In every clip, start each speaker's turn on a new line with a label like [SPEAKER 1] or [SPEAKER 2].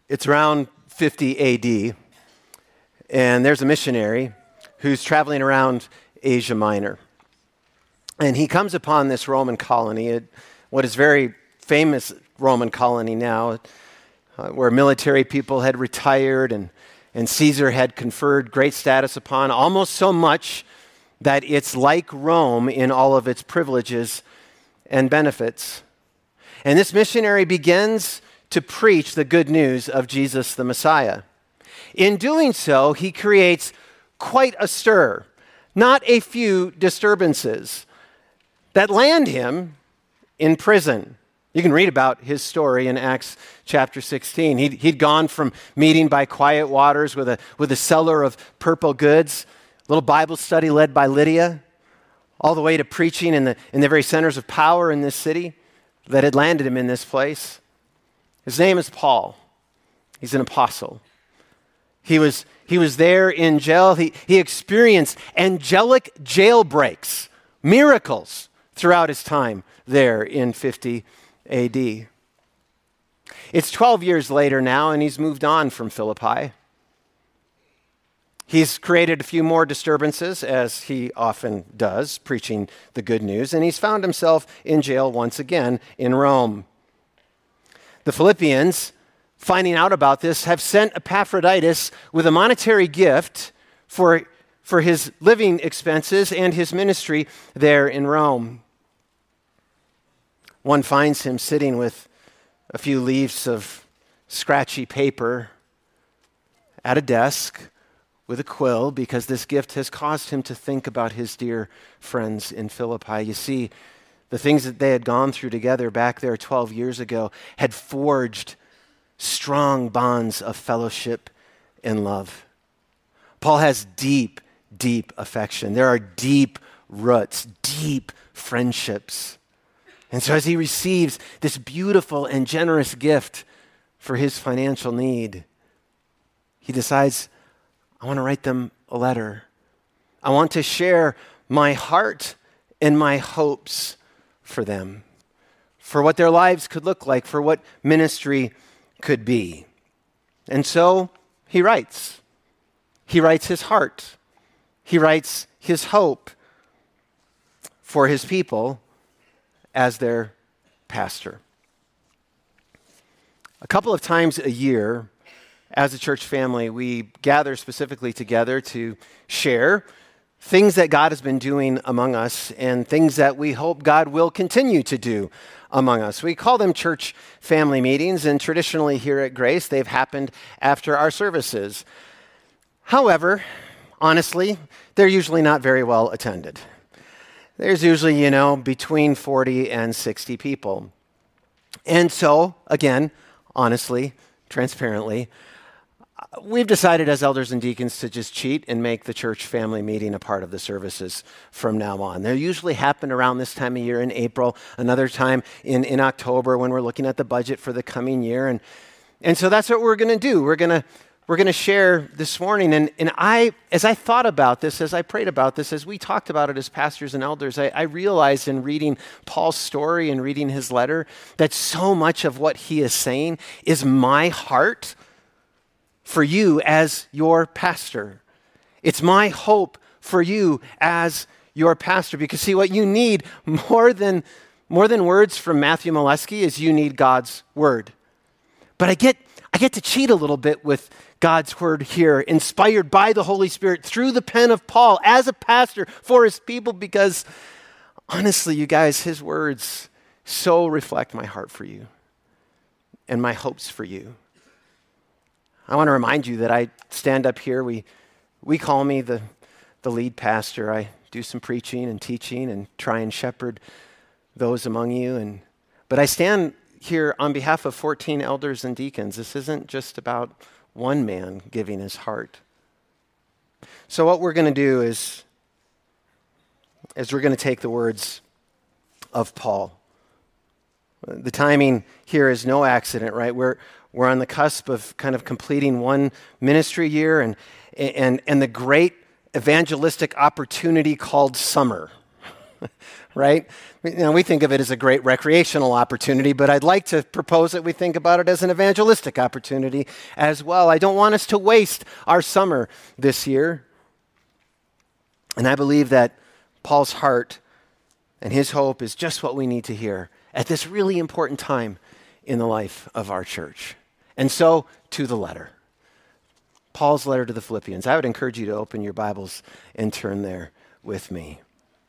[SPEAKER 1] It's around 50 AD, and there's a missionary who's traveling around Asia Minor. And he comes upon this Roman colony, what is very famous Roman colony now, where military people had retired and Caesar had conferred great status upon, almost so much that it's like Rome in all of its privileges and benefits. And this missionary begins to preach the good news of Jesus the Messiah. In doing so, he creates quite a stir, not a few disturbances that land him in prison. You can read about his story in Acts chapter 16. He'd gone from meeting by quiet waters with a seller of purple goods, a little Bible study led by Lydia, all the way to preaching in the very centers of power in this city that had landed him in this place. His name is Paul. He's an apostle. He was there in jail. He experienced angelic jailbreaks, miracles throughout his time there in 50 AD. It's 12 years later now, and he's moved on from Philippi. He's created a few more disturbances, as he often does, preaching the good news, and he's found himself in jail once again in Rome. The Philippians, finding out about this, have sent Epaphroditus with a monetary gift for his living expenses and his ministry there in Rome. One finds him sitting with a few leaves of scratchy paper at a desk with a quill, because this gift has caused him to think about his dear friends in Philippi. You see, the things that they had gone through together back there 12 years ago had forged strong bonds of fellowship and love. Paul has deep, deep affection. There are deep roots, deep friendships. And so as he receives this beautiful and generous gift for his financial need, he decides, I want to write them a letter. I want to share my heart and my hopes for them, for what their lives could look like, for what ministry could be. And so he writes. He writes his heart. He writes his hope for his people as their pastor. A couple of times a year, as a church family, we gather specifically together to share things that God has been doing among us and things that we hope God will continue to do among us. We call them church family meetings, and traditionally here at Grace, they've happened after our services. However, honestly, they're usually not very well attended. There's usually, between 40 and 60 people. And so, again, honestly, transparently, we've decided as elders and deacons to just cheat and make the church family meeting a part of the services from now on. They usually happen around this time of year in April, another time in October when we're looking at the budget for the coming year. And so that's what we're going to do. We're going to share this morning. And as I thought about this, as I prayed about this, as we talked about it as pastors and elders, I realized in reading Paul's story and reading his letter that so much of what he is saying is my heart for you as your pastor. It's my hope for you as your pastor, because see, what you need more than words from Matthew Molesky is you need God's word. But I get to cheat a little bit with God's word here, inspired by the Holy Spirit through the pen of Paul as a pastor for his people, because honestly, you guys, his words so reflect my heart for you and my hopes for you. I want to remind you that I stand up here. We call me the lead pastor. I do some preaching and teaching and try and shepherd those among you. But I stand here on behalf of 14 elders and deacons. This isn't just about one man giving his heart. So what we're going to do is we're going to take the words of Paul. The timing here is no accident, right? We're on the cusp of kind of completing one ministry year and the great evangelistic opportunity called summer. right? We think of it as a great recreational opportunity, but I'd like to propose that we think about it as an evangelistic opportunity as well. I don't want us to waste our summer this year. And I believe that Paul's heart and his hope is just what we need to hear at this really important time in the life of our church. And so, to the letter. Paul's letter to the Philippians. I would encourage you to open your Bibles and turn there with me.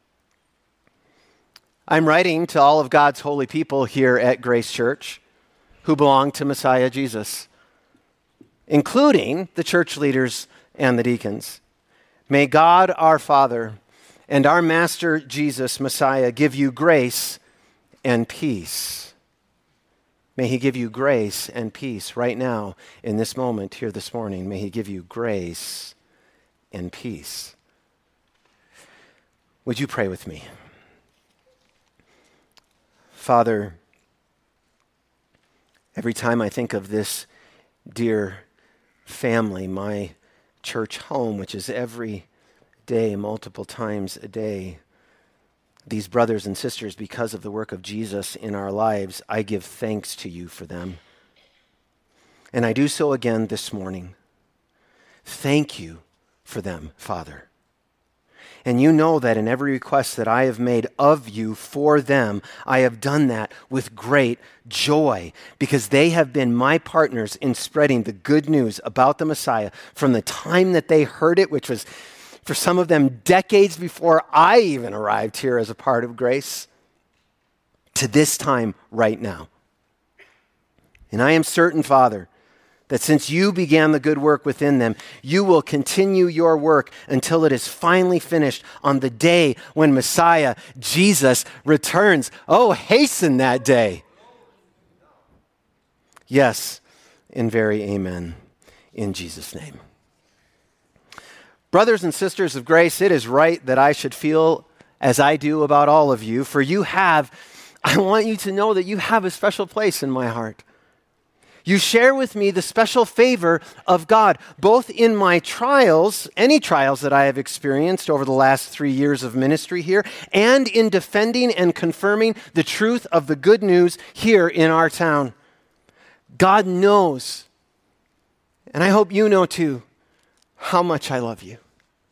[SPEAKER 1] I'm writing to all of God's holy people here at Grace Church who belong to Messiah Jesus, including the church leaders and the deacons. May God our Father and our Master Jesus, Messiah, give you grace and peace. May he give you grace and peace right now in this moment here this morning. May he give you grace and peace. Would you pray with me? Father, every time I think of this dear family, my church home, which is every day, multiple times a day, these brothers and sisters, because of the work of Jesus in our lives, I give thanks to you for them. And I do so again this morning. Thank you for them, Father. And you know that in every request that I have made of you for them, I have done that with great joy because they have been my partners in spreading the good news about the Messiah from the time that they heard it, which was for some of them decades before I even arrived here as a part of Grace, to this time right now. And I am certain, Father, that since you began the good work within them, you will continue your work until it is finally finished on the day when Messiah, Jesus, returns. Oh, hasten that day. Yes, and very amen in Jesus' name. Brothers and sisters of grace, it is right that I should feel as I do about all of you, for I want you to know that you have a special place in my heart. You share with me the special favor of God, both in my trials, any trials that I have experienced over the last 3 years of ministry here, and in defending and confirming the truth of the good news here in our town. God knows, and I hope you know too, how much I love you.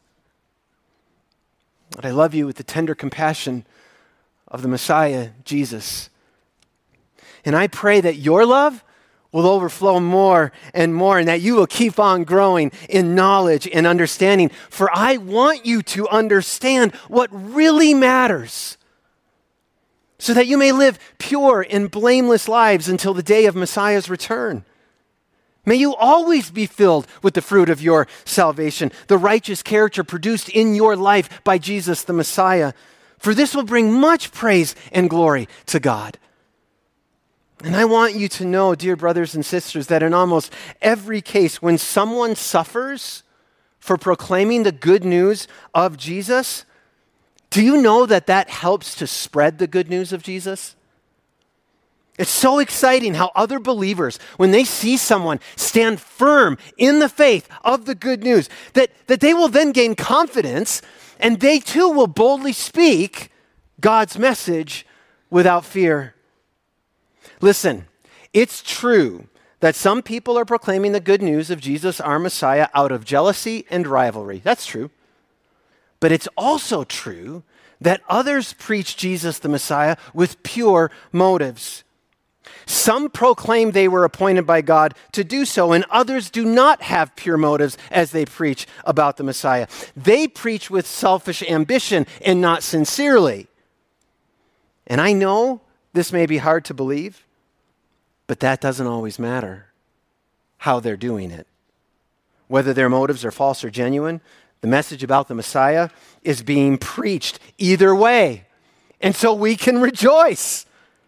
[SPEAKER 1] But I love you with the tender compassion of the Messiah, Jesus. And I pray that your love will overflow more and more, and that you will keep on growing in knowledge and understanding. For I want you to understand what really matters, so that you may live pure and blameless lives until the day of Messiah's return. May you always be filled with the fruit of your salvation, the righteous character produced in your life by Jesus the Messiah. For this will bring much praise and glory to God. And I want you to know, dear brothers and sisters, that in almost every case when someone suffers for proclaiming the good news of Jesus, do you know that that helps to spread the good news of Jesus? It's so exciting how other believers, when they see someone stand firm in the faith of the good news, that they will then gain confidence and they too will boldly speak God's message without fear. Listen, it's true that some people are proclaiming the good news of Jesus, our Messiah, out of jealousy and rivalry. That's true. But it's also true that others preach Jesus, the Messiah, with pure motives. Some proclaim they were appointed by God to do so, and others do not have pure motives as they preach about the Messiah. They preach with selfish ambition and not sincerely. And I know this may be hard to believe, but that doesn't always matter how they're doing it. Whether their motives are false or genuine, the message about the Messiah is being preached either way. And so we can rejoice.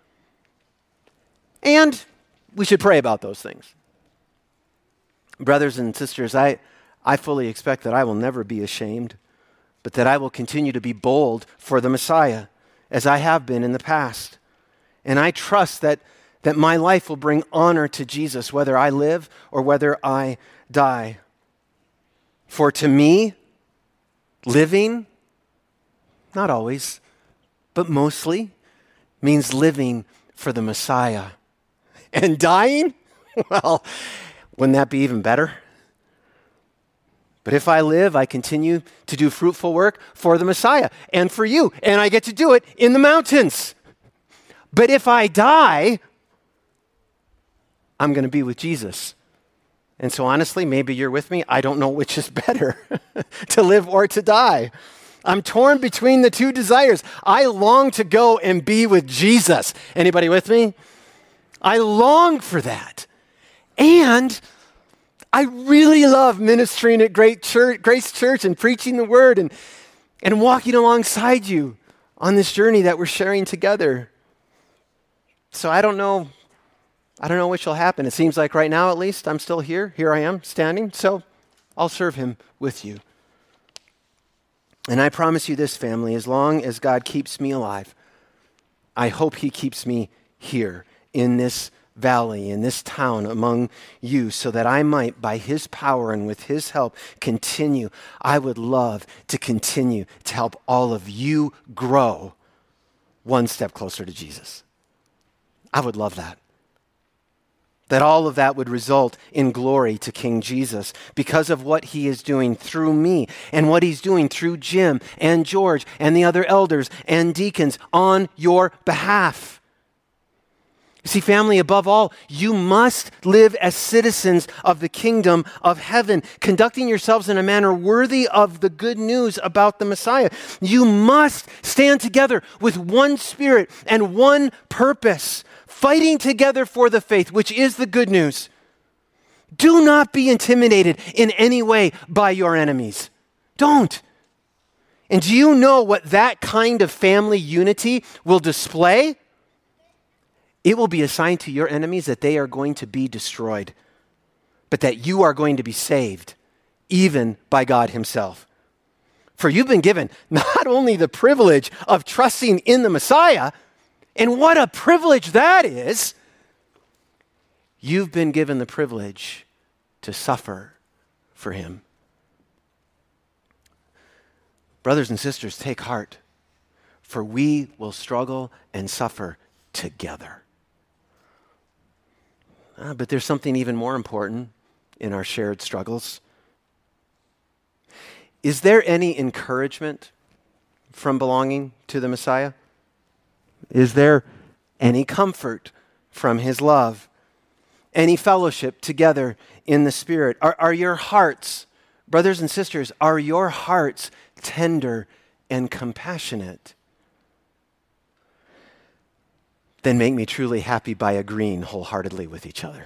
[SPEAKER 1] And we should pray about those things. Brothers and sisters, I fully expect that I will never be ashamed, but that I will continue to be bold for the Messiah, as I have been in the past. And I trust that my life will bring honor to Jesus, whether I live or whether I die. For to me, living, not always, but mostly means living for the Messiah. And dying? Well, wouldn't that be even better? But if I live, I continue to do fruitful work for the Messiah and for you, and I get to do it in the mountains. But if I die, I'm going to be with Jesus. And so honestly, maybe you're with me. I don't know which is better, to live or to die. I'm torn between the two desires. I long to go and be with Jesus. Anybody with me? I long for that. And I really love ministering at Grace Church and preaching the word and walking alongside you on this journey that we're sharing together. So I don't know which will happen. It seems like right now, at least, I'm still here. Here I am standing. So I'll serve him with you. And I promise you this, family, as long as God keeps me alive, I hope he keeps me here in this valley, in this town among you, so that I might, by his power and with his help, continue. I would love to continue to help all of you grow one step closer to Jesus. I would love that. That all of that would result in glory to King Jesus because of what he is doing through me and what he's doing through Jim and George and the other elders and deacons on your behalf. You see, family, above all, you must live as citizens of the kingdom of heaven, conducting yourselves in a manner worthy of the good news about the Messiah. You must stand together with one spirit and one purpose, fighting together for the faith, which is the good news. Do not be intimidated in any way by your enemies. Don't. And do you know what that kind of family unity will display? It will be a sign to your enemies that they are going to be destroyed, but that you are going to be saved, even by God himself. For you've been given not only the privilege of trusting in the Messiah, and what a privilege that is, you've been given the privilege to suffer for him. Brothers and sisters, take heart, for we will struggle and suffer together. But there's something even more important in our shared struggles. Is there any encouragement from belonging to the Messiah? Is there any comfort from his love? Any fellowship together in the Spirit? Are your hearts, brothers and sisters, are your hearts tender and compassionate? Then make me truly happy by agreeing wholeheartedly with each other.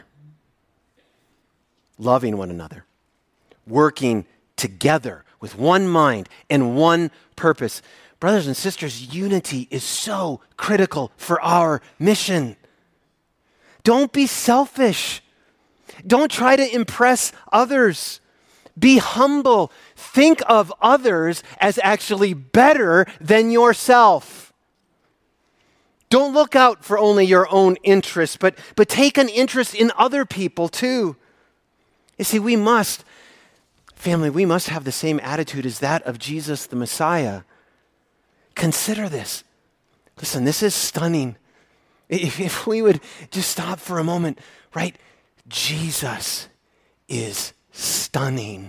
[SPEAKER 1] Loving one another. Working together with one mind and one purpose. Brothers and sisters, unity is so critical for our mission. Don't be selfish. Don't try to impress others. Be humble. Think of others as actually better than yourself. Don't look out for only your own interests, but take an interest in other people too. You see, we must have the same attitude as that of Jesus the Messiah. Consider this. Listen, this is stunning. If we would just stop for a moment, right? Jesus is stunning.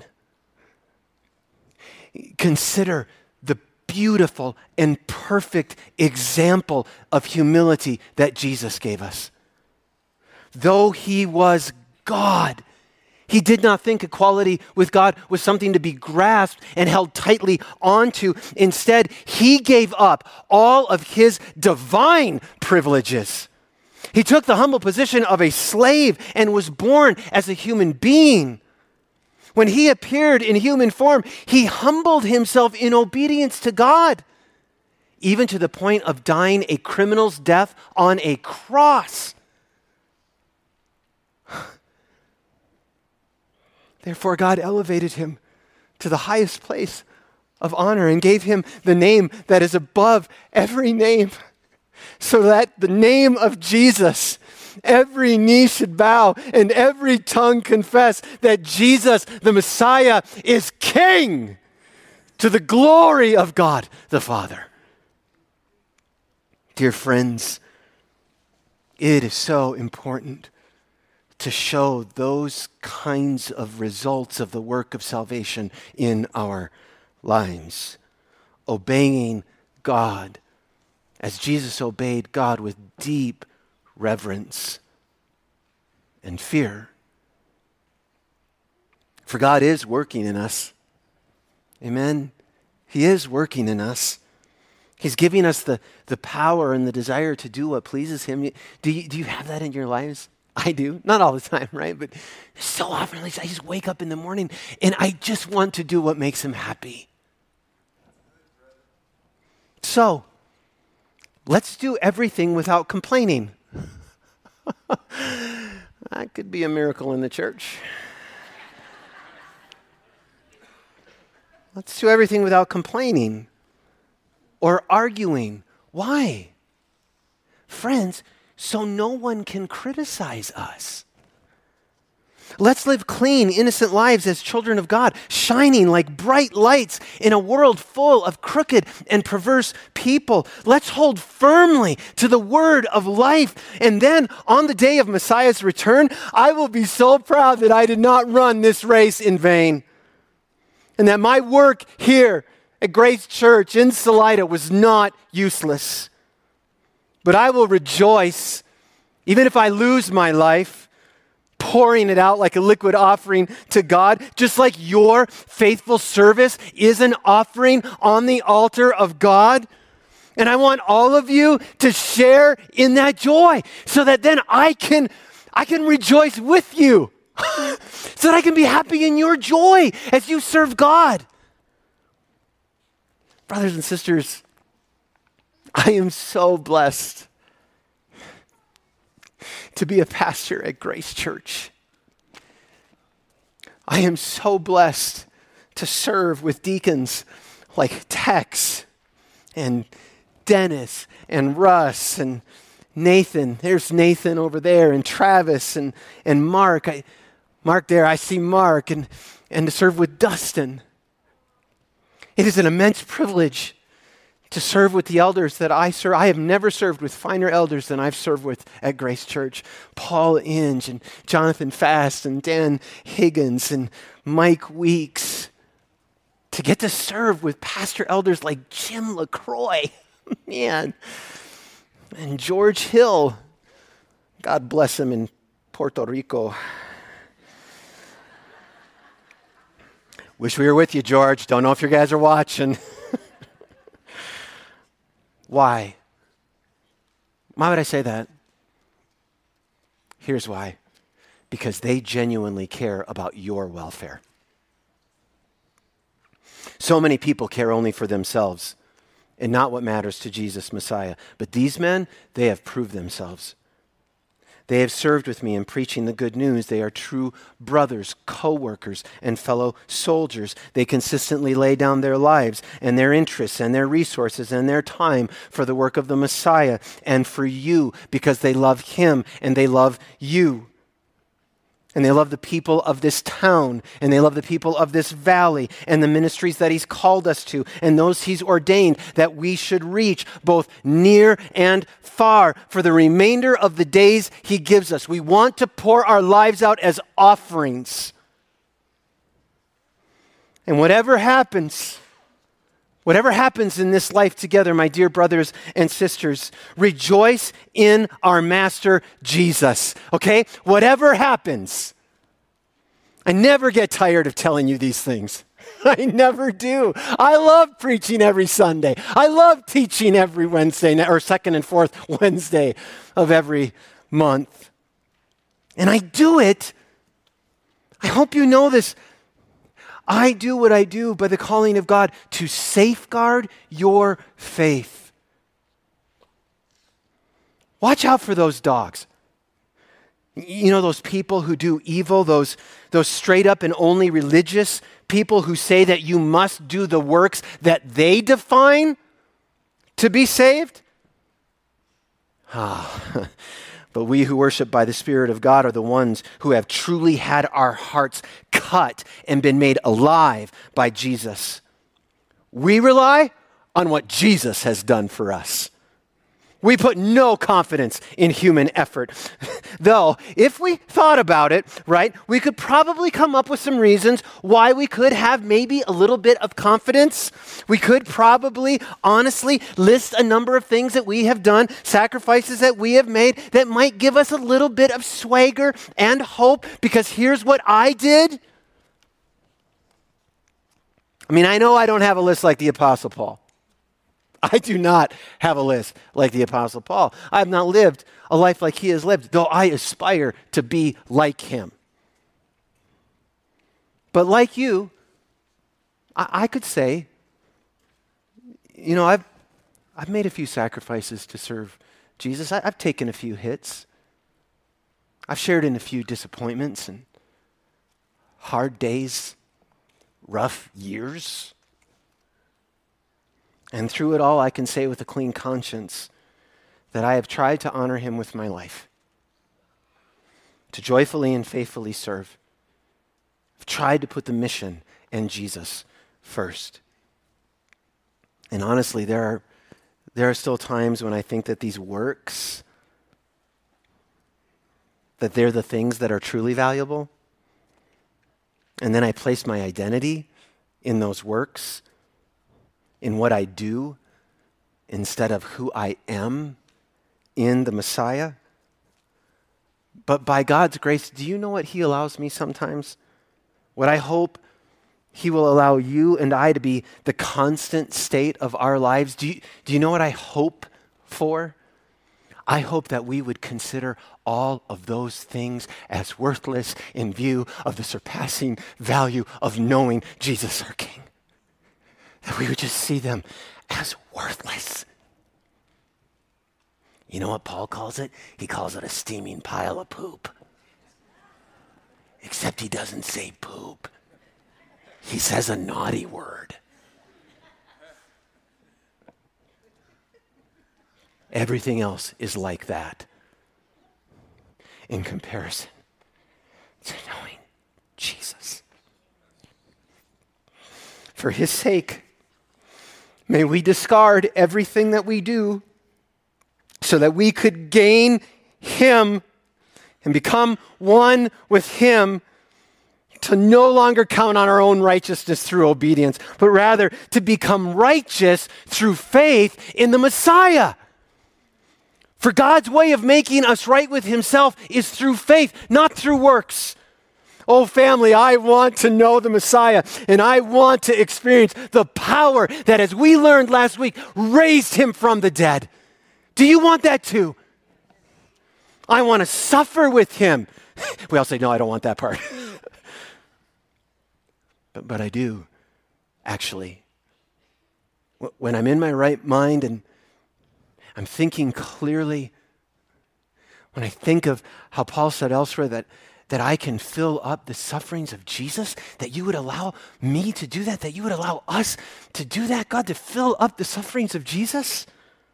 [SPEAKER 1] Consider the beautiful and perfect example of humility that Jesus gave us. Though he was God, he did not think equality with God was something to be grasped and held tightly onto. Instead, he gave up all of his divine privileges. He took the humble position of a slave and was born as a human being. When he appeared in human form, he humbled himself in obedience to God, even to the point of dying a criminal's death on a cross. Therefore, God elevated him to the highest place of honor and gave him the name that is above every name, so that the name of Jesus, every knee should bow and every tongue confess that Jesus, the Messiah, is King, to the glory of God the Father. Dear friends, it is so important to show those kinds of results of the work of salvation in our lives. Obeying God as Jesus obeyed God with deep reverence and fear. For God is working in us. Amen? He is working in us. He's giving us the power and the desire to do what pleases Him. Do you have that in your lives? I do. Not all the time, right? But so often, I just wake up in the morning and I just want to do what makes Him happy. So, let's do everything without complaining. That could be a miracle in the church. Let's do everything without complaining or arguing. Why? Friends, so no one can criticize us. Let's live clean, innocent lives as children of God, shining like bright lights in a world full of crooked and perverse people. Let's hold firmly to the word of life. And then on the day of Messiah's return, I will be so proud that I did not run this race in vain. And that my work here at Grace Church in Salida was not useless. But I will rejoice, even if I lose my life, pouring it out like a liquid offering to God, just like your faithful service is an offering on the altar of God. And I want all of you to share in that joy so that then I can rejoice with you. So that I can be happy in your joy as you serve God. Brothers and sisters, I am so blessed to be a pastor at Grace Church. I am so blessed to serve with deacons like Tex and Dennis and Russ and Nathan. There's Nathan over there, and Travis and Mark. Mark there, I see Mark, and to serve with Dustin. It is an immense privilege to serve with the elders that I serve. I have never served with finer elders than I've served with at Grace Church. Paul Inge and Jonathan Fast and Dan Higgins and Mike Weeks. To get to serve with pastor elders like Jim LaCroix, man. And George Hill, God bless him in Puerto Rico. Wish we were with you, George. Don't know if you guys are watching. Why? Why would I say that? Here's why. Because they genuinely care about your welfare. So many people care only for themselves and not what matters to Jesus Messiah. But these men, they have proved themselves. They have served with me in preaching the good news. They are true brothers, co-workers, and fellow soldiers. They consistently lay down their lives and their interests and their resources and their time for the work of the Messiah and for you because they love Him and they love you. And they love the people of this town, and they love the people of this valley, and the ministries that He's called us to, and those He's ordained that we should reach, both near and far, for the remainder of the days He gives us. We want to pour our lives out as offerings. And whatever happens in this life together, my dear brothers and sisters, rejoice in our Master Jesus, okay? Whatever happens. I never get tired of telling you these things. I never do. I love preaching every Sunday. I love teaching every Wednesday, or second and fourth Wednesday of every month. And I do it, I hope you know this, I do what I do by the calling of God to safeguard your faith. Watch out for those dogs. You know, those people who do evil, those straight up and only religious people who say that you must do the works that they define to be saved? But we who worship by the Spirit of God are the ones who have truly had our hearts cut and been made alive by Jesus. We rely on what Jesus has done for us. We put no confidence in human effort. Though, if we thought about it, right, we could probably come up with some reasons why we could have maybe a little bit of confidence. We could probably honestly list a number of things that we have done, sacrifices that we have made that might give us a little bit of swagger and hope, because here's what I did. I mean, I know I don't have a list like the Apostle Paul. I do not have a list like the Apostle Paul. I have not lived a life like he has lived, though I aspire to be like him. But like you, I could say, you know, I've made a few sacrifices to serve Jesus. I've taken a few hits. I've shared in a few disappointments and hard days, rough years. And through it all, I can say with a clean conscience that I have tried to honor him with my life, to joyfully and faithfully serve. I've tried to put the mission and Jesus first. And honestly, there are still times when I think that these works, that they're the things that are truly valuable. And then I place my identity in those works, in what I do, instead of who I am in the Messiah. But by God's grace, do you know what he allows me sometimes? What I hope he will allow you and I to be the constant state of our lives. Do you know what I hope for? I hope that we would consider all of those things as worthless in view of the surpassing value of knowing Jesus our King. That we would just see them as worthless. You know what Paul calls it? He calls it a steaming pile of poop. Except he doesn't say poop. He says a naughty word. Everything else is like that in comparison to knowing Jesus. For his sake, may we discard everything that we do so that we could gain him and become one with him, to no longer count on our own righteousness through obedience, but rather to become righteous through faith in the Messiah. For God's way of making us right with himself is through faith, not through works. Oh, family, I want to know the Messiah, and I want to experience the power that, as we learned last week, raised him from the dead. Do you want that too? I want to suffer with him. We all say, no, I don't want that part. but I do, actually. When I'm in my right mind and I'm thinking clearly, when I think of how Paul said elsewhere that I can fill up the sufferings of Jesus, that you would allow me to do that you would allow us to do that, God, to fill up the sufferings of Jesus.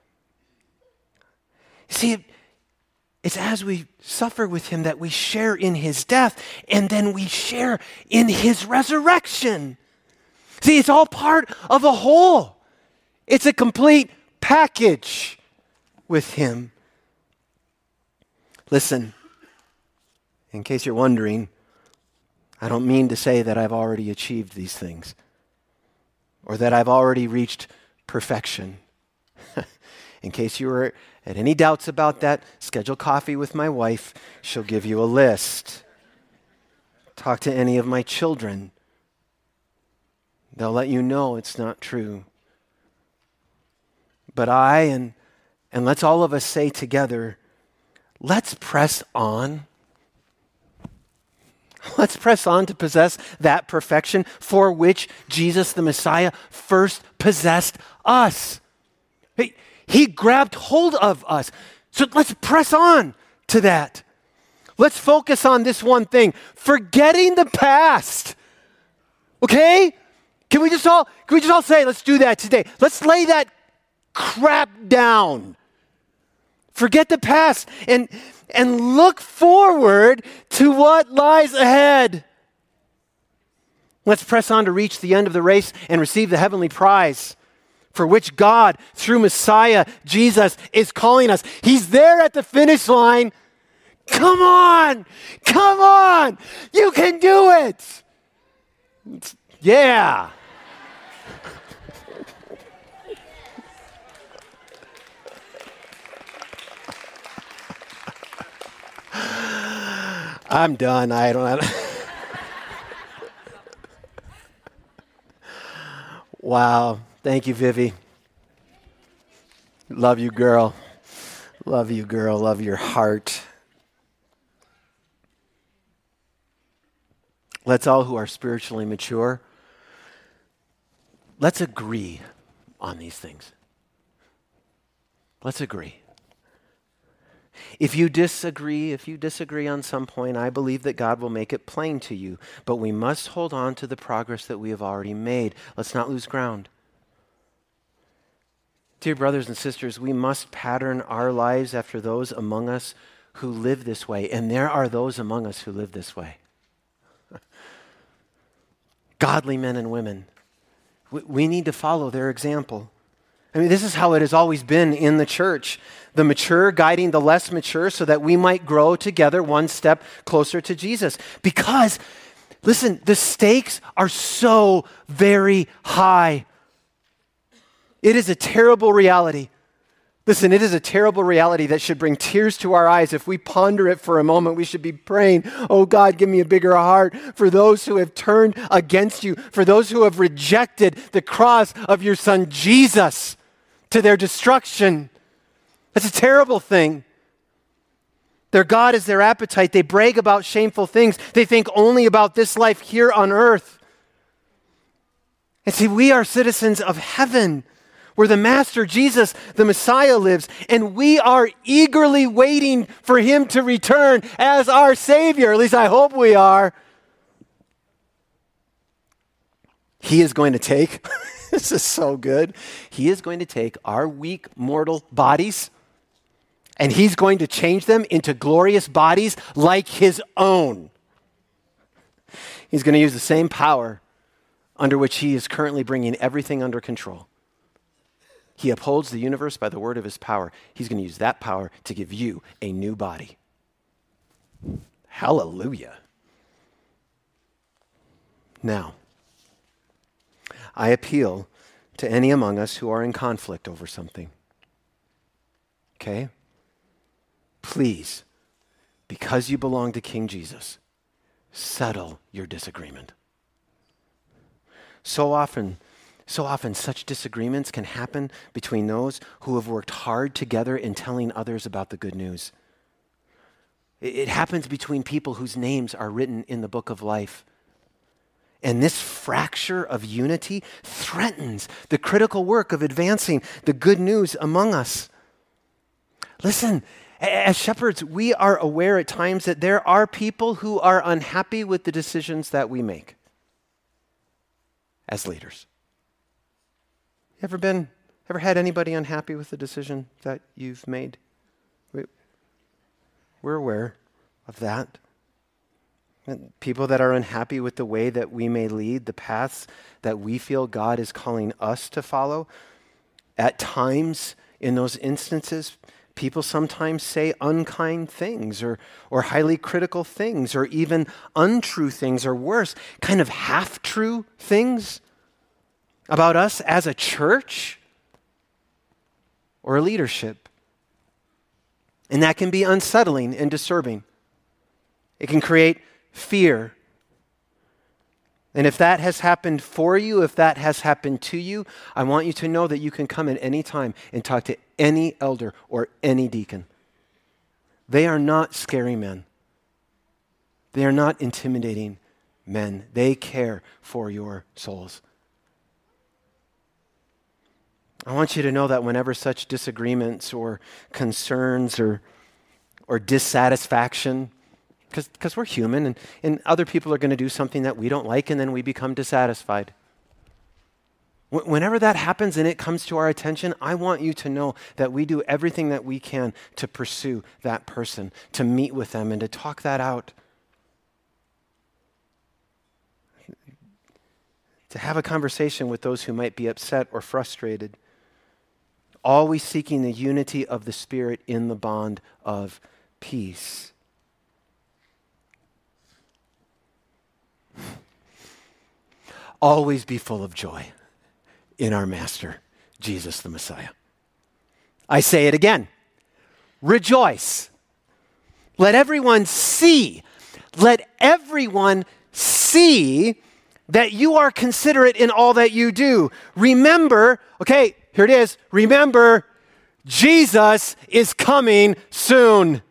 [SPEAKER 1] See, it's as we suffer with him that we share in his death, and then we share in his resurrection. See, it's all part of a whole. It's a complete package with him. Listen, in case you're wondering, I don't mean to say that I've already achieved these things or that I've already reached perfection. In case you were at any doubts about that, schedule coffee with my wife. She'll give you a list. Talk to any of my children. They'll let you know it's not true. But and let's all of us say together, let's press on. Let's press on to possess that perfection for which Jesus the Messiah first possessed us. He grabbed hold of us. So let's press on to that. Let's focus on this one thing, forgetting the past. Okay? Can we just all say, let's do that today. Let's lay that crap down. Forget the past and look forward to what lies ahead. Let's press on to reach the end of the race and receive the heavenly prize for which God, through Messiah, Jesus, is calling us. He's there at the finish line. Come on! Come on! You can do it! Yeah. I'm done. I don't have... Wow. Thank you, Vivi. Love you, girl. Love you, girl. Love your heart. Let's all who are spiritually mature, let's agree on these things. Let's agree. If you disagree on some point, I believe that God will make it plain to you. But we must hold on to the progress that we have already made. Let's not lose ground. Dear brothers and sisters, we must pattern our lives after those among us who live this way. And there are those among us who live this way. Godly men and women. We need to follow their example. I mean, this is how it has always been in the church. The mature guiding the less mature so that we might grow together one step closer to Jesus. Because, listen, the stakes are so very high. It is a terrible reality. Listen, it is a terrible reality that should bring tears to our eyes. If we ponder it for a moment, we should be praying, oh God, give me a bigger heart for those who have turned against you, for those who have rejected the cross of your son Jesus to their destruction. That's a terrible thing. Their God is their appetite. They brag about shameful things. They think only about this life here on earth. And see, we are citizens of heaven, where the Master Jesus, the Messiah, lives, and we are eagerly waiting for him to return as our Savior. At least I hope we are. He is going to take, this is so good, he is going to take our weak mortal bodies and he's going to change them into glorious bodies like his own. He's going to use the same power under which he is currently bringing everything under control. He upholds the universe by the word of his power. He's going to use that power to give you a new body. Hallelujah. Now, I appeal to any among us who are in conflict over something. Okay? Please, because you belong to King Jesus, settle your disagreement. So often such disagreements can happen between those who have worked hard together in telling others about the good news. It happens between people whose names are written in the book of life. And this fracture of unity threatens the critical work of advancing the good news among us. Listen, as shepherds, we are aware at times that there are people who are unhappy with the decisions that we make as leaders. Ever had anybody unhappy with the decision that you've made? We're aware of that. People that are unhappy with the way that we may lead, the paths that we feel God is calling us to follow. At times, in those instances, people sometimes say unkind things or highly critical things or even untrue things or worse, kind of half-true things about us as a church or a leadership. And that can be unsettling and disturbing. It can create fear. And if that has happened for you, if that has happened to you, I want you to know that you can come at any time and talk to any elder or any deacon. They are not scary men. They are not intimidating men. They care for your souls. I want you to know that whenever such disagreements or concerns or dissatisfaction, because we're human and other people are going to do something that we don't like and then we become dissatisfied. Whenever that happens and it comes to our attention, I want you to know that we do everything that we can to pursue that person, to meet with them and to talk that out. to have a conversation with those who might be upset or frustrated, always seeking the unity of the Spirit in the bond of peace. Always be full of joy in our Master, Jesus the Messiah. I say it again. Rejoice. Let everyone see. Let everyone see that you are considerate in all that you do. Remember, okay, here it is. Remember, Jesus is coming soon.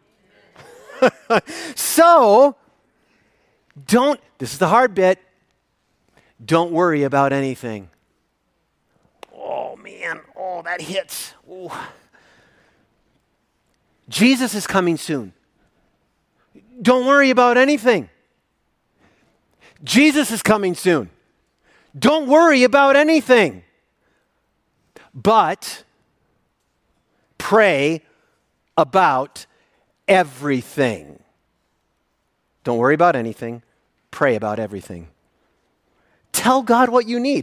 [SPEAKER 1] So, this is the hard bit, don't worry about anything. Oh man, that hits. Ooh. Jesus is coming soon. Don't worry about anything. Jesus is coming soon. Don't worry about anything. But pray about everything. Don't worry about anything. Pray about everything. Tell God what you need.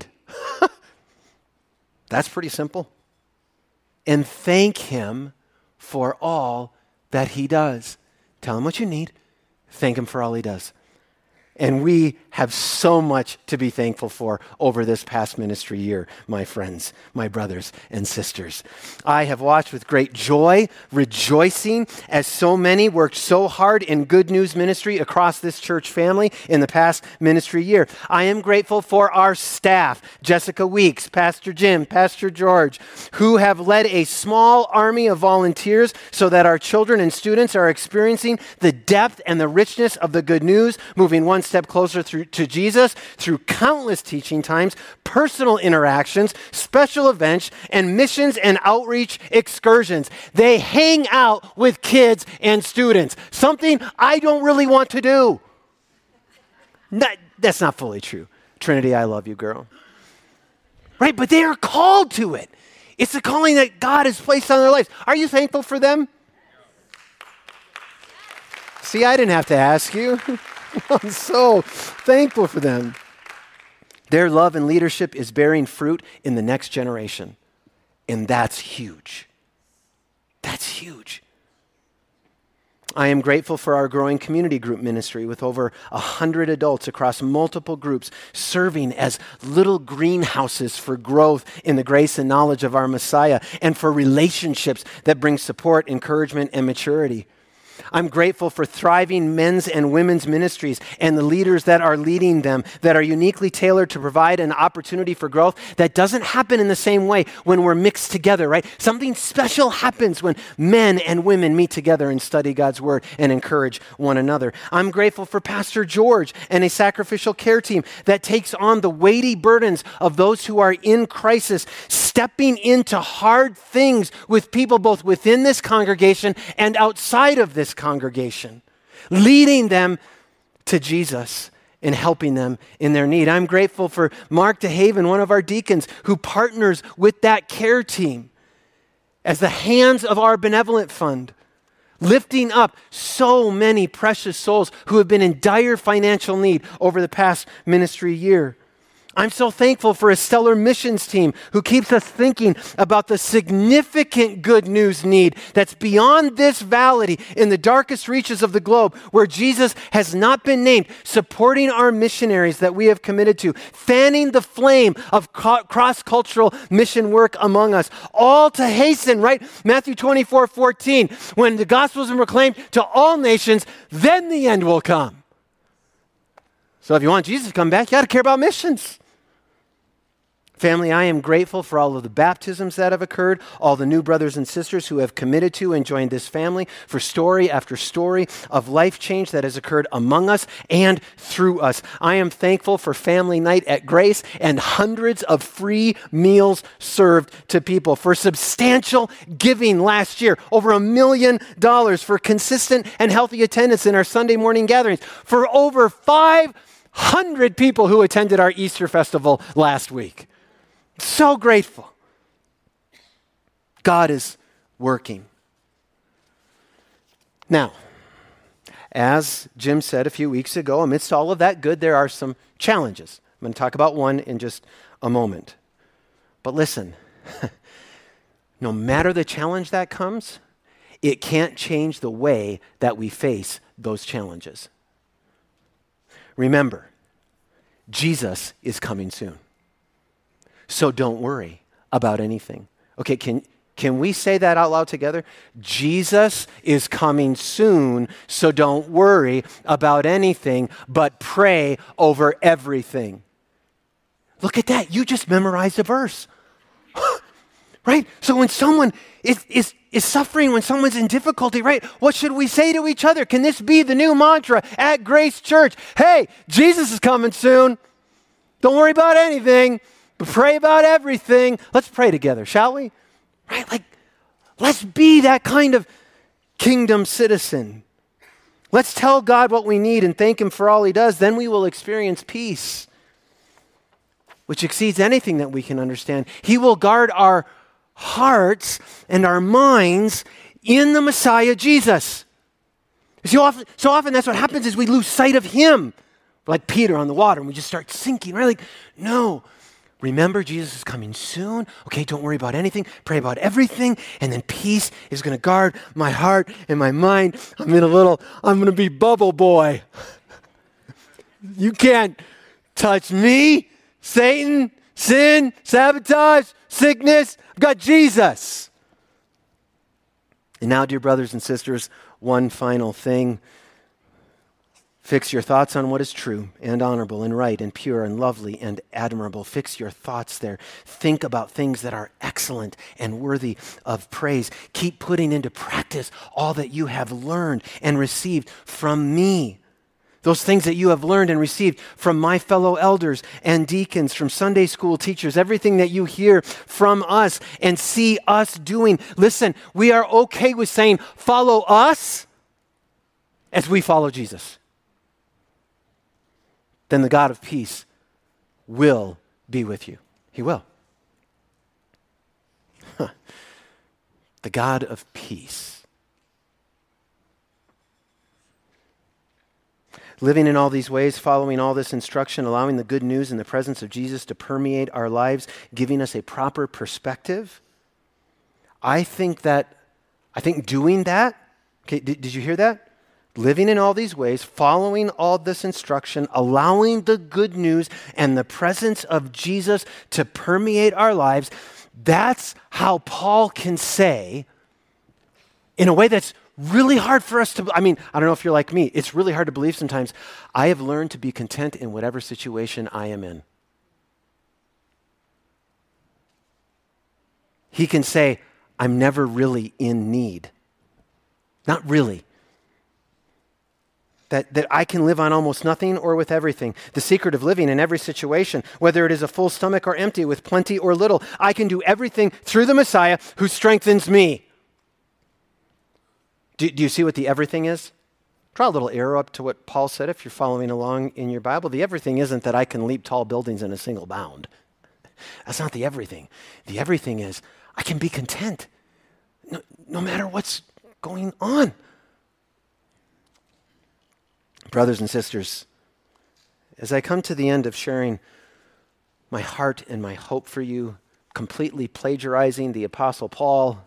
[SPEAKER 1] That's pretty simple. And thank Him for all that He does. Tell Him what you need. Thank Him for all He does. And we have so much to be thankful for over this past ministry year, my friends, my brothers and sisters. I have watched with great joy, rejoicing, as so many worked so hard in good news ministry across this church family in the past ministry year. I am grateful for our staff, Jessica Weeks, Pastor Jim, Pastor George, who have led a small army of volunteers so that our children and students are experiencing the depth and the richness of the good news, moving one step closer to Jesus through countless teaching times, personal interactions, special events, and missions and outreach excursions. They hang out with kids and students, something I don't really want to do. That's not fully true. Trinity, I love you, girl. Right, but they are called to it. It's a calling that God has placed on their lives. Are you thankful for them? See, I didn't have to ask you. I'm so thankful for them. Their love and leadership is bearing fruit in the next generation. And that's huge. That's huge. I am grateful for our growing community group ministry with over 100 adults across multiple groups serving as little greenhouses for growth in the grace and knowledge of our Messiah and for relationships that bring support, encouragement, and maturity. I'm grateful for thriving men's and women's ministries and the leaders that are leading them that are uniquely tailored to provide an opportunity for growth that doesn't happen in the same way when we're mixed together, right? Something special happens when men and women meet together and study God's word and encourage one another. I'm grateful for Pastor George and a sacrificial care team that takes on the weighty burdens of those who are in crisis, stepping into hard things with people both within this congregation and outside of this congregation, leading them to Jesus and helping them in their need. I'm grateful for Mark DeHaven, one of our deacons, who partners with that care team as the hands of our benevolent fund, lifting up so many precious souls who have been in dire financial need over the past ministry year. I'm so thankful for a stellar missions team who keeps us thinking about the significant good news need that's beyond this valley in the darkest reaches of the globe where Jesus has not been named, supporting our missionaries that we have committed to, fanning the flame of cross-cultural mission work among us, all to hasten, right? Matthew 24:14, when the gospel is proclaimed to all nations, then the end will come. So if you want Jesus to come back, you got to care about missions. Family, I am grateful for all of the baptisms that have occurred, all the new brothers and sisters who have committed to and joined this family, for story after story of life change that has occurred among us and through us. I am thankful for family night at Grace and hundreds of free meals served to people, for substantial giving last year, over $1 million, for consistent and healthy attendance in our Sunday morning gatherings, for over 500 people who attended our Easter festival last week. So grateful. God is working. Now, as Jim said a few weeks ago, amidst all of that good, there are some challenges I'm going to talk about one in just a moment. But listen, no matter the challenge that comes, it can't change the way that we face those challenges. Remember, Jesus is coming soon. So don't worry about anything. Okay, can we say that out loud together? Jesus is coming soon, so don't worry about anything, but pray over everything. Look at that. You just memorized a verse. Right? So when someone is suffering, when someone's in difficulty, right? What should we say to each other? Can this be the new mantra at Grace Church? Hey, Jesus is coming soon. Don't worry about anything, but pray about everything. Let's pray together, shall we? Right? Like, let's be that kind of kingdom citizen. Let's tell God what we need and thank Him for all He does. Then we will experience peace, which exceeds anything that we can understand. He will guard our hearts and our minds in the Messiah Jesus. So often that's what happens is we lose sight of Him. Like Peter on the water, and we just start sinking, right? Like, no. Remember, Jesus is coming soon. Okay, don't worry about anything. Pray about everything. And then peace is going to guard my heart and my mind. I'm going to be bubble boy. You can't touch me, Satan, sin, sabotage, sickness. I've got Jesus. And now, dear brothers and sisters, one final thing. Fix your thoughts on what is true and honorable and right and pure and lovely and admirable. Fix your thoughts there. Think about things that are excellent and worthy of praise. Keep putting into practice all that you have learned and received from me. Those things that you have learned and received from my fellow elders and deacons, from Sunday school teachers, everything that you hear from us and see us doing. Listen, we are okay with saying, follow us as we follow Jesus. Then the God of peace will be with you. He will. The God of peace. Living in all these ways, following all this instruction, allowing the good news in the presence of Jesus to permeate our lives, giving us a proper perspective. I think doing that, okay, did you hear that? Living in all these ways, following all this instruction, allowing the good news and the presence of Jesus to permeate our lives, that's how Paul can say, in a way that's really hard for us to, I don't know if you're like me, it's really hard to believe sometimes, I have learned to be content in whatever situation I am in. He can say, I'm never really in need. Not really. That I can live on almost nothing or with everything. The secret of living in every situation, whether it is a full stomach or empty, with plenty or little, I can do everything through the Messiah who strengthens me. Do you see what the everything is? Draw a little arrow up to what Paul said if you're following along in your Bible. The everything isn't that I can leap tall buildings in a single bound. That's not the everything. The everything is I can be content no matter what's going on. Brothers and sisters, as I come to the end of sharing my heart and my hope for you, completely plagiarizing the Apostle Paul,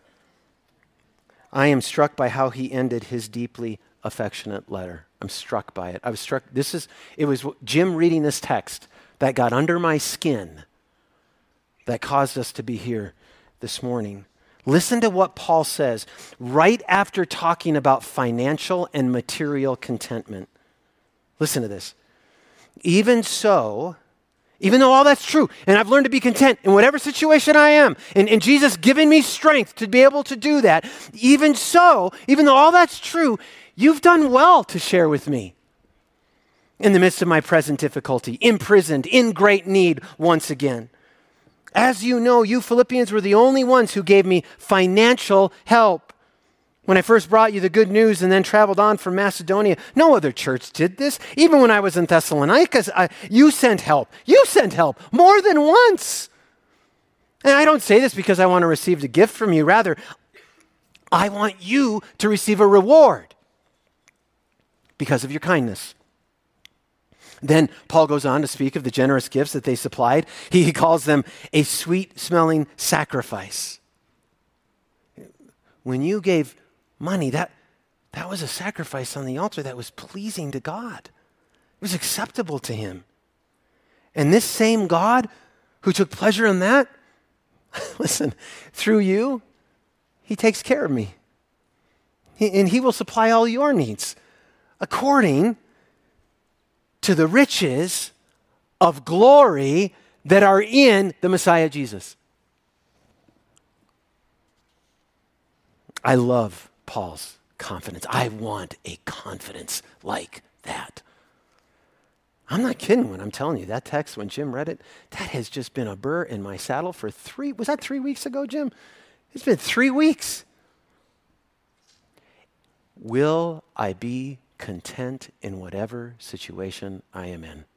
[SPEAKER 1] I am struck by how he ended his deeply affectionate letter. I'm struck by it. I was struck. It was Jim reading this text that got under my skin that caused us to be here this morning. Listen to what Paul says right after talking about financial and material contentment. Listen to this. Even so, even though all that's true, and I've learned to be content in whatever situation I am, and Jesus giving me strength to be able to do that, even so, even though all that's true, you've done well to share with me in the midst of my present difficulty, imprisoned, in great need once again. As you know, you Philippians were the only ones who gave me financial help. When I first brought you the good news and then traveled on from Macedonia, no other church did this. Even when I was in Thessalonica, you sent help. You sent help more than once. And I don't say this because I want to receive the gift from you. Rather, I want you to receive a reward because of your kindness. Then Paul goes on to speak of the generous gifts that they supplied. He calls them a sweet-smelling sacrifice. When you gave money, that was a sacrifice on the altar that was pleasing to God. It was acceptable to him. And this same God who took pleasure in that, listen, through you, he takes care of me. And he will supply all your needs according to the riches of glory that are in the Messiah Jesus. I love Paul's confidence. I want a confidence like that. I'm not kidding when I'm telling you that text, when Jim read it, that has just been a burr in my saddle for was that 3 weeks ago, Jim? It's been 3 weeks. Will I be content in whatever situation I am in?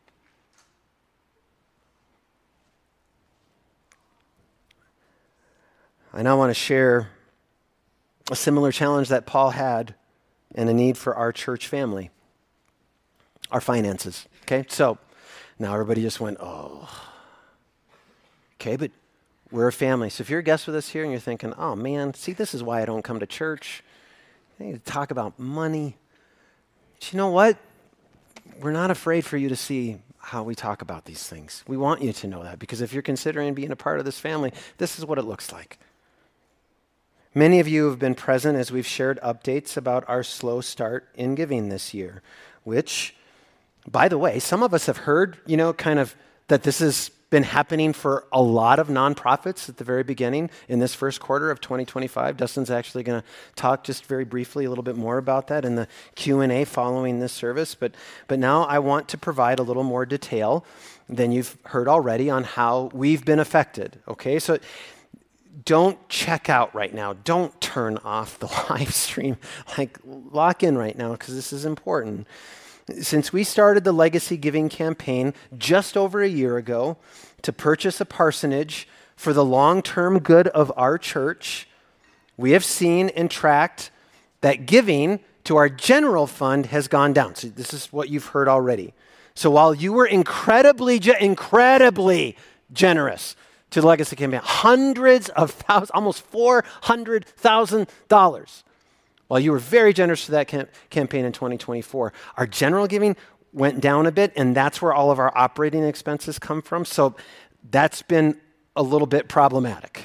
[SPEAKER 1] I now want to share a similar challenge that Paul had and a need for our church family, our finances. Okay, so now everybody just went, oh. Okay, but we're a family. So if you're a guest with us here and you're thinking, oh man, see, this is why I don't come to church. I need to talk about money. But you know what? We're not afraid for you to see how we talk about these things. We want you to know that, because if you're considering being a part of this family, this is what it looks like. Many of you have been present as we've shared updates about our slow start in giving this year, which, by the way, some of us have heard, kind of that this has been happening for a lot of nonprofits at the very beginning in this first quarter of 2025. Dustin's actually going to talk just very briefly a little bit more about that in the Q&A following this service. But now I want to provide a little more detail than you've heard already on how we've been affected. Okay, so don't check out right now. Don't turn off the live stream. Lock in right now, because this is important. Since we started the Legacy Giving campaign just over a year ago to purchase a parsonage for the long-term good of our church, we have seen and tracked that giving to our general fund has gone down. So this is what you've heard already. So while you were incredibly generous to the Legacy campaign, hundreds of thousands, almost $400,000, while you were very generous to that campaign in 2024, our general giving went down a bit, and that's where all of our operating expenses come from. So that's been a little bit problematic.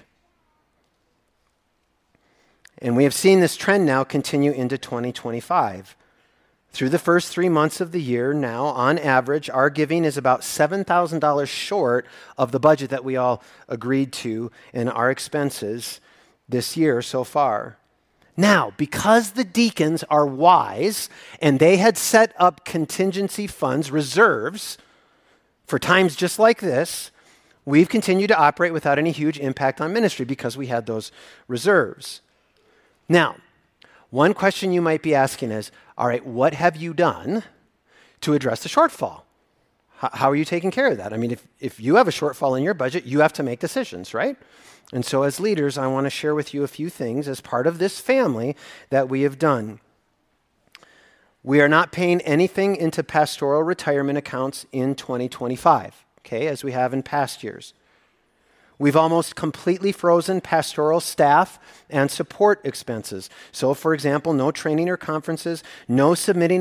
[SPEAKER 1] And we have seen this trend now continue into 2025. Through the first 3 months of the year now, on average, our giving is about $7,000 short of the budget that we all agreed to in our expenses this year so far. Now, because the deacons are wise and they had set up contingency funds, reserves, for times just like this, we've continued to operate without any huge impact on ministry because we had those reserves. Now, one question you might be asking is, all right, what have you done to address the shortfall? How are you taking care of that? I mean, if you have a shortfall in your budget, you have to make decisions, right? And so as leaders, I want to share with you a few things as part of this family that we have done. We are not paying anything into pastoral retirement accounts in 2025, okay, as we have in past years. We've almost completely frozen pastoral staff and support expenses. So, for example, no training or conferences, no submitting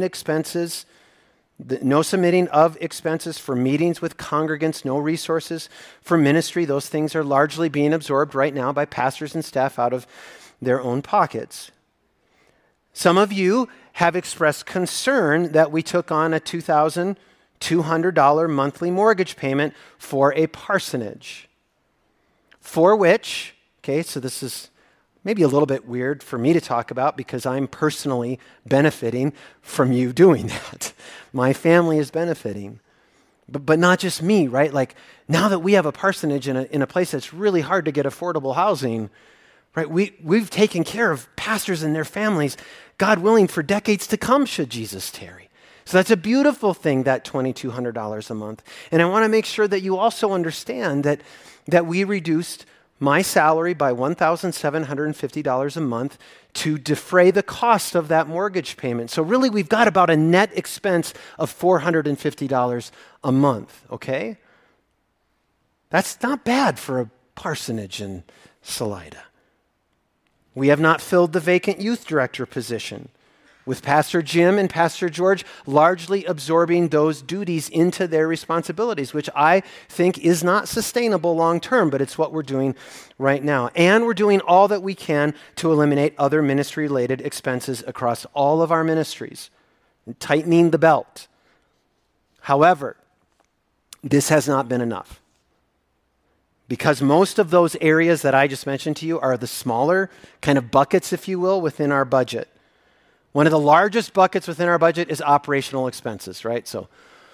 [SPEAKER 1] of expenses for meetings with congregants, no resources for ministry. Those things are largely being absorbed right now by pastors and staff out of their own pockets. Some of you have expressed concern that we took on a $2,200 monthly mortgage payment for a parsonage, for which, okay, so this is maybe a little bit weird for me to talk about because I'm personally benefiting from you doing that. My family is benefiting, but not just me, right? Like now that we have a parsonage in a place that's really hard to get affordable housing, right? We've taken care of pastors and their families, God willing, for decades to come should Jesus tarry. So that's a beautiful thing, that $2,200 a month. And I want to make sure that you also understand that we reduced my salary by $1,750 a month to defray the cost of that mortgage payment. So really, we've got about a net expense of $450 a month, okay? That's not bad for a parsonage in Salida. We have not filled the vacant youth director position, with Pastor Jim and Pastor George largely absorbing those duties into their responsibilities, which I think is not sustainable long term, but it's what we're doing right now. And we're doing all that we can to eliminate other ministry-related expenses across all of our ministries, tightening the belt. However, this has not been enough, because most of those areas that I just mentioned to you are the smaller kind of buckets, if you will, within our budget. One of the largest buckets within our budget is operational expenses, right? So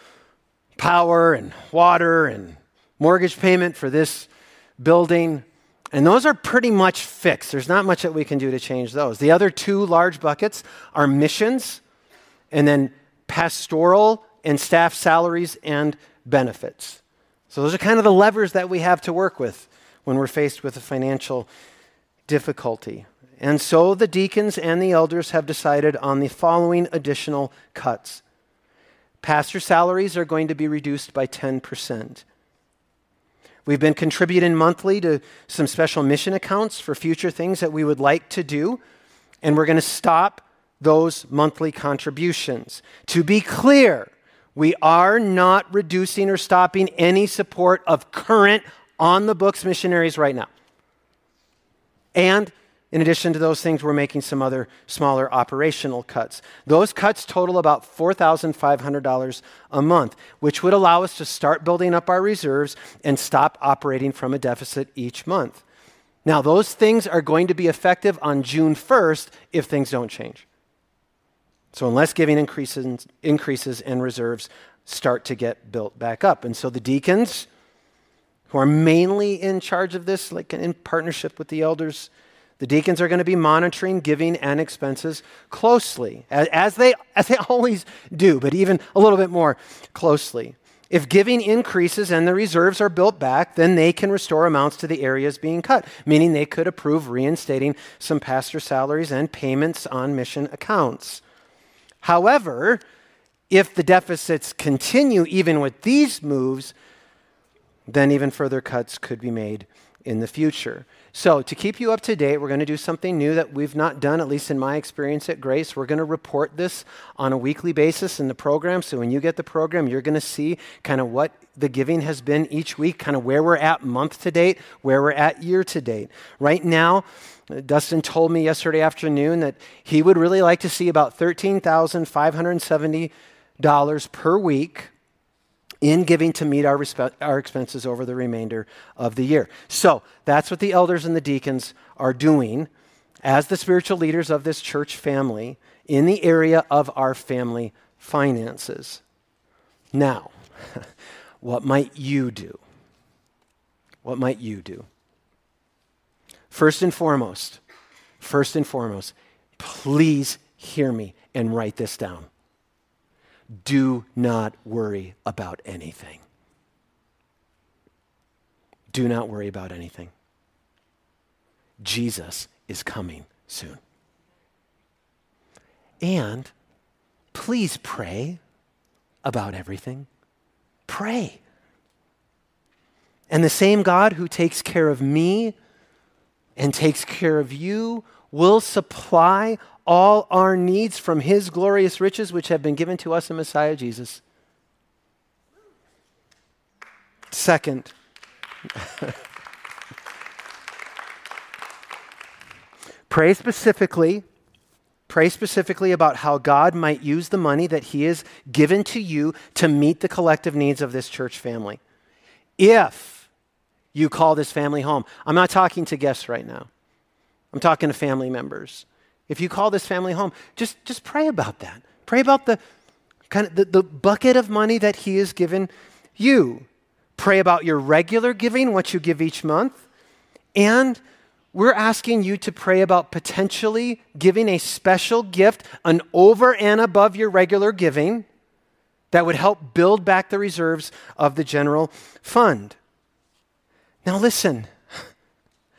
[SPEAKER 1] power and water and mortgage payment for this building, and those are pretty much fixed. There's not much that we can do to change those. The other two large buckets are missions and then pastoral and staff salaries and benefits. So those are kind of the levers that we have to work with when we're faced with a financial difficulty. And so the deacons and the elders have decided on the following additional cuts. Pastor salaries are going to be reduced by 10%. We've been contributing monthly to some special mission accounts for future things that we would like to do, and we're going to stop those monthly contributions. To be clear, we are not reducing or stopping any support of current on-the-books missionaries right now. And in addition to those things, we're making some other smaller operational cuts. Those cuts total about $4,500 a month, which would allow us to start building up our reserves and stop operating from a deficit each month. Now, those things are going to be effective on June 1st if things don't change. So unless giving increases and reserves start to get built back up. And so the deacons, who are mainly in charge of this, like in partnership with the elders, the deacons are going to be monitoring giving and expenses closely, as they always do, but even a little bit more closely. If giving increases and the reserves are built back, then they can restore amounts to the areas being cut, meaning they could approve reinstating some pastor salaries and payments on mission accounts. However, if the deficits continue even with these moves, then even further cuts could be made in the future. So to keep you up to date, we're going to do something new that we've not done, at least in my experience at Grace. We're going to report this on a weekly basis in the program. So when you get the program, you're going to see kind of what the giving has been each week, kind of where we're at month to date, where we're at year to date. Right now, Dustin told me yesterday afternoon that he would really like to see about $13,570 per week in giving to meet our expenses over the remainder of the year. So that's what the elders and the deacons are doing as the spiritual leaders of this church family in the area of our family finances. Now, what might you do? What might you do? First and foremost, please hear me and write this down. Do not worry about anything. Do not worry about anything. Jesus is coming soon. And please pray about everything. Pray. And the same God who takes care of me and takes care of you will supply all our needs from his glorious riches, which have been given to us in Messiah Jesus. Second, pray specifically about how God might use the money that he has given to you to meet the collective needs of this church family. If you call this family home, I'm not talking to guests right now. I'm talking to family members. If you call this family home, just pray about that. Pray about the kind of the bucket of money that he has given you. Pray about your regular giving, what you give each month. And we're asking you to pray about potentially giving a special gift, an over and above your regular giving, that would help build back the reserves of the general fund. Now listen,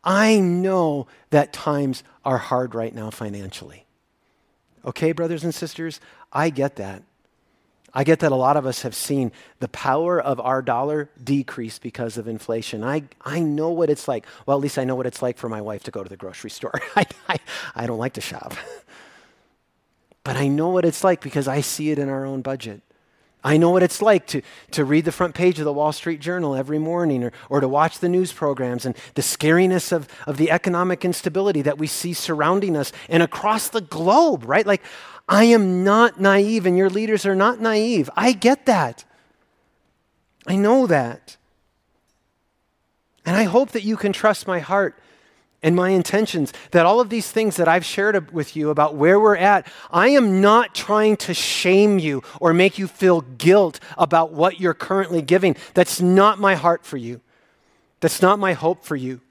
[SPEAKER 1] I know that times are hard right now financially. Okay, brothers and sisters, I get that. I get that a lot of us have seen the power of our dollar decrease because of inflation. I know what it's like. Well, at least I know what it's like for my wife to go to the grocery store. I don't like to shop. But I know what it's like because I see it in our own budget. I know what it's like to read the front page of the Wall Street Journal every morning or to watch the news programs and the scariness of the economic instability that we see surrounding us and across the globe, right? Like, I am not naive and your leaders are not naive. I get that. I know that. And I hope that you can trust my heart and my intentions, that all of these things that I've shared with you about where we're at, I am not trying to shame you or make you feel guilt about what you're currently giving. That's not my heart for you. That's not my hope for you.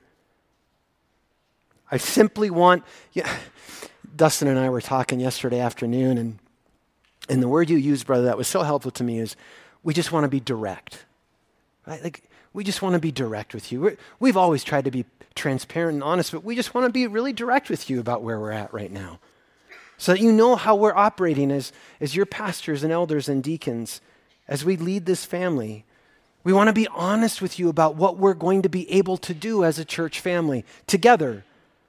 [SPEAKER 1] I simply want, Dustin and I were talking yesterday afternoon, and the word you used, brother, that was so helpful to me is we just want to be direct. Right? Like, we just want to be direct with you. We've always tried to be transparent and honest, but we just want to be really direct with you about where we're at right now, so that you know how we're operating as your pastors and elders and deacons as we lead this family. We want to be honest with you about what we're going to be able to do as a church family together.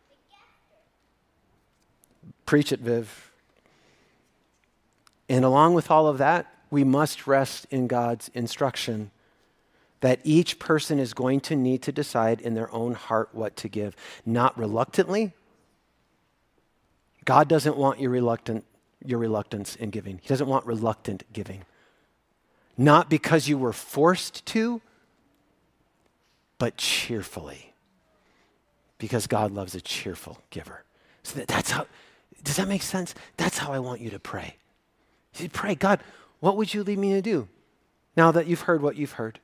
[SPEAKER 1] Preach it, Viv. And along with all of that, we must rest in God's instruction that each person is going to need to decide in their own heart what to give, not reluctantly. God doesn't want your reluctance in giving. He doesn't want reluctant giving. Not because you were forced to, but cheerfully. Because God loves a cheerful giver. So that's how, does that make sense? That's how I want you to pray. You pray, God, what would you lead me to do now that you've heard what you've heard?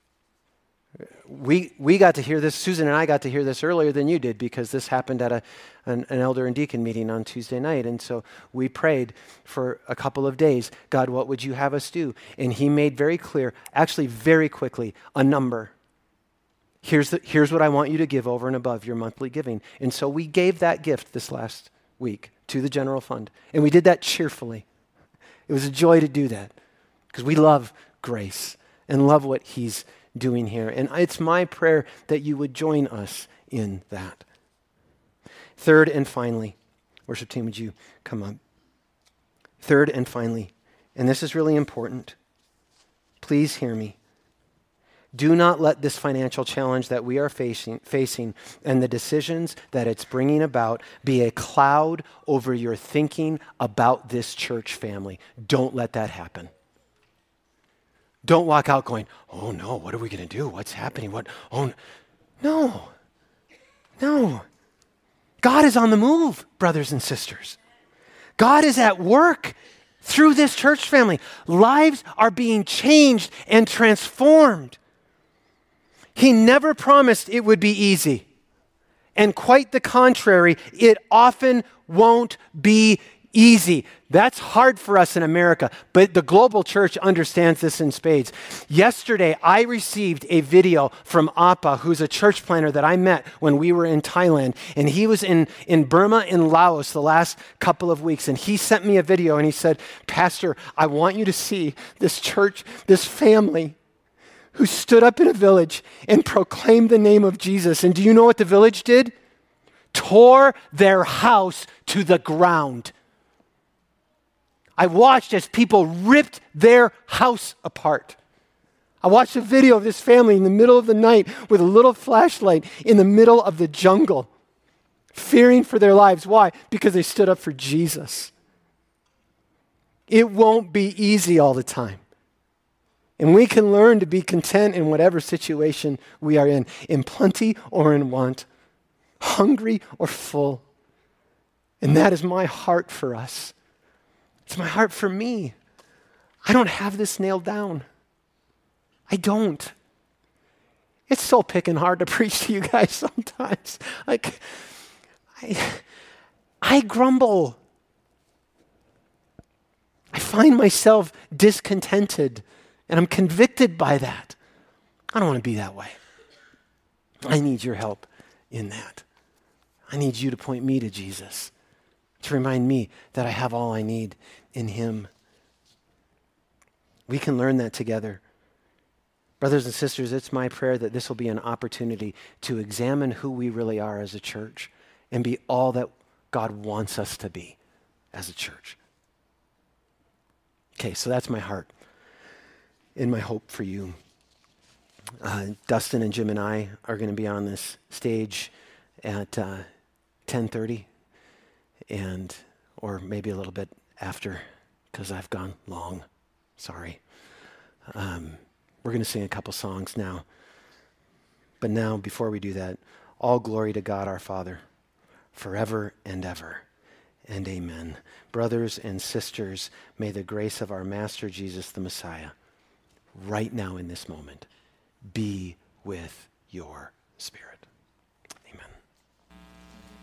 [SPEAKER 1] We got to hear this, Susan and I got to hear this earlier than you did because this happened at an elder and deacon meeting on Tuesday night. And so we prayed for a couple of days, God, what would you have us do? And he made very clear, actually very quickly, a number. Here's what I want you to give over and above your monthly giving. And so we gave that gift this last week to the general fund. And we did that cheerfully. It was a joy to do that because we love Grace and love what he's doing here. And it's my prayer that you would join us in that. Third and finally, worship team, would you come up? Third and finally, and this is really important, please hear me. Do not let this financial challenge that we are facing and the decisions that it's bringing about be a cloud over your thinking about this church family. Don't let that happen. Don't walk out going, oh no, what are we going to do? What's happening? No. God is on the move, brothers and sisters. God is at work through this church family. Lives are being changed and transformed. He never promised it would be easy. And quite the contrary, it often won't be easy. That's hard for us in America, but the global church understands this in spades. Yesterday, I received a video from Appa, who's a church planner that I met when we were in Thailand, and he was in Burma and Laos the last couple of weeks, and he sent me a video, and he said, Pastor, I want you to see this church, this family who stood up in a village and proclaimed the name of Jesus. And do you know what the village did? Tore their house to the ground. I watched as people ripped their house apart. I watched a video of this family in the middle of the night with a little flashlight in the middle of the jungle, fearing for their lives. Why? Because they stood up for Jesus. It won't be easy all the time. And we can learn to be content in whatever situation we are in plenty or in want, hungry or full. And that is my heart for us. It's my heart for me. I don't have this nailed down. I don't. It's so picking hard to preach to you guys sometimes. Like, I grumble. I find myself discontented, and I'm convicted by that. I don't want to be that way. I need your help in that. I need you to point me to Jesus, to remind me that I have all I need in him. We can learn that together. Brothers and sisters, it's my prayer that this will be an opportunity to examine who we really are as a church and be all that God wants us to be as a church. Okay, so that's my heart and my hope for you. Dustin and Jim and I are going to be on this stage at 10:30, or maybe a little bit after, because I've gone long. Sorry. We're going to sing a couple songs now. But now, before we do that, all glory to God our Father, forever and ever. And amen. Brothers and sisters, may the grace of our Master Jesus the Messiah, right now in this moment, be with your spirit.